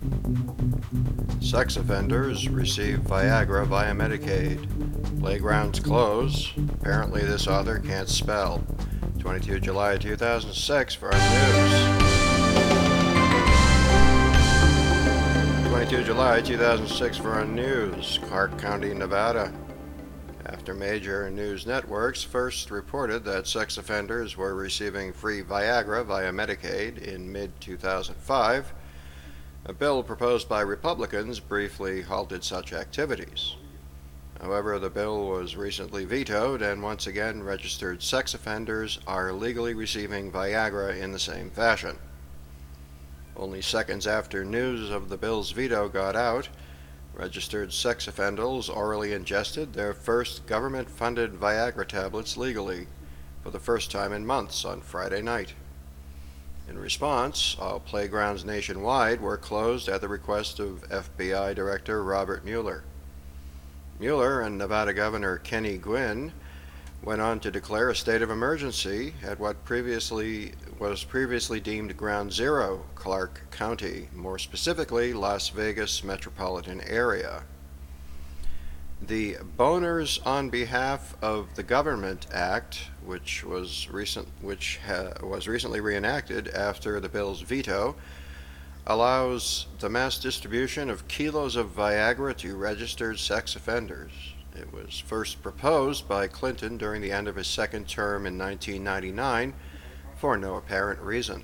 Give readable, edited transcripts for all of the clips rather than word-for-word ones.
Sex offenders receive Viagra via Medicaid. Playgrounds close. Apparently this author can't spell. 22 July 2006 for our news. 22 July 2006 for our news. Clark County, Nevada. After major news networks first reported that sex offenders were receiving free Viagra via Medicaid in mid-2005, a bill proposed by Republicans briefly halted such activities. However, the bill was recently vetoed, and once again registered sex offenders are legally receiving Viagra in the same fashion. Only seconds after news of the bill's veto got out, registered sex offenders orally ingested their first government-funded Viagra tablets legally, for the first time in months, on Friday night. In response, all playgrounds nationwide were closed at the request of FBI Director Robert Mueller. Mueller and Nevada Governor Kenny Guinn went on to declare a state of emergency at what was previously deemed Ground Zero, Clark County, more specifically Las Vegas metropolitan area. The Boners on Behalf of the Government Act, which was recently reenacted after the bill's veto, allows the mass distribution of kilos of Viagra to registered sex offenders. It was first proposed by Clinton during the end of his second term in 1999 for no apparent reason.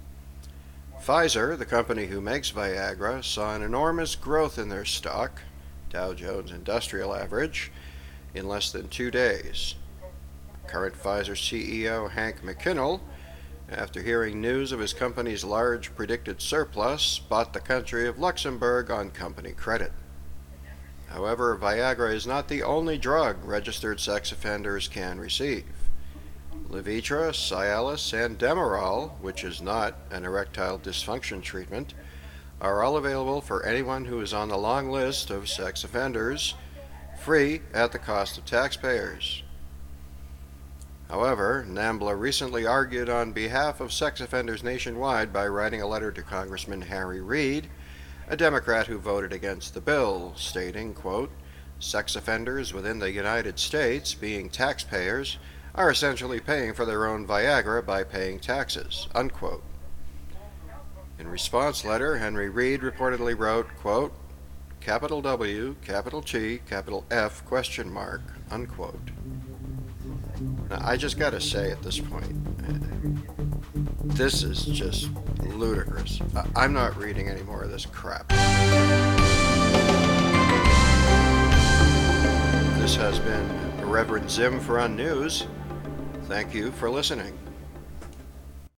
Pfizer, the company who makes Viagra, saw an enormous growth in their stock, Dow Jones Industrial Average, in less than 2 days. Current Pfizer CEO Hank McKinnell, after hearing news of his company's large predicted surplus, bought the country of Luxembourg on company credit. However, Viagra is not the only drug registered sex offenders can receive. Levitra, Cialis, and Demerol, which is not an erectile dysfunction treatment, are all available for anyone who is on the long list of sex offenders, free at the cost of taxpayers. However, NAMBLA recently argued on behalf of sex offenders nationwide by writing a letter to Congressman Harry Reid, a Democrat who voted against the bill, stating, quote, "Sex offenders within the United States, being taxpayers, are essentially paying for their own Viagra by paying taxes," unquote. In response letter, Henry Reid reportedly wrote, quote, "Capital W, capital T, capital F, question mark," unquote. Now, I just gotta say at this point, this is just ludicrous. I'm not reading any more of this crap. This has been Reverend Zim for On News. Thank you for listening.